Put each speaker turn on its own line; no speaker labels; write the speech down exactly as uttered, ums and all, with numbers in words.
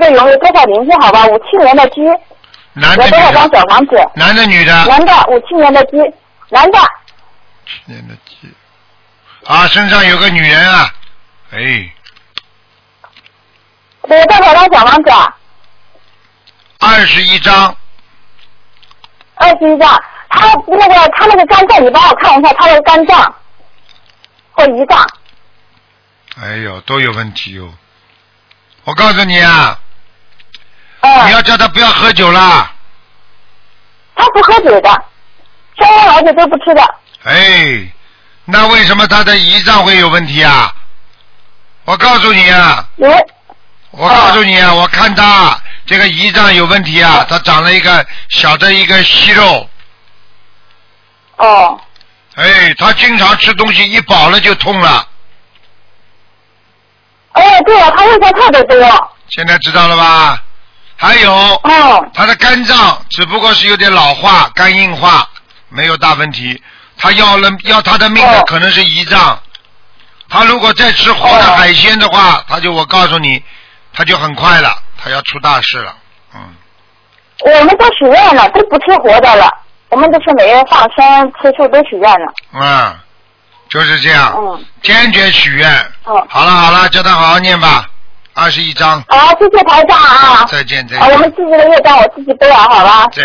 个有没有多少灵性？好吧，五七年的鸡，
男的
有多少张小房子？
男的女的？
男的，五七年的鸡，男的。
七年的鸡。啊，身上有个女人啊，哎。
有多少张小房子啊？
二十一张。
二十一张，他那个他那个肝脏，你帮我看一下他的肝脏或胰脏。
哎呦，都有问题哟！我告诉你啊，
嗯、
你要叫他不要喝酒啦。
他不喝酒的，香烟老酒都不吃的。
哎，那为什么他的胰脏会有问题啊？我告诉你啊，
有。
我告诉你啊，我看他这个胰脏有问题啊，他长了一个小的一个息肉。
哦。
哎，他经常吃东西一饱了就痛了。
哎，对了，他胃酸特别多。
现在知道了吧？还有，
哦，
他的肝脏只不过是有点老化、肝硬化，没有大问题。他要了要他的命的可能是胰脏。他如果再吃活的海鲜的话，他就我告诉你，他就很快了，他要出大事了。嗯。
我们都许愿了，都不吃活的了。我们都是每月放生、吃素都许愿了。
嗯，就是这样。
嗯。
坚决许愿。
嗯。
好了好了，叫他好好念吧，二十一章。
好，谢谢台长啊。
再见再见。
啊，我们自己的业障我自己背了，好吧。
再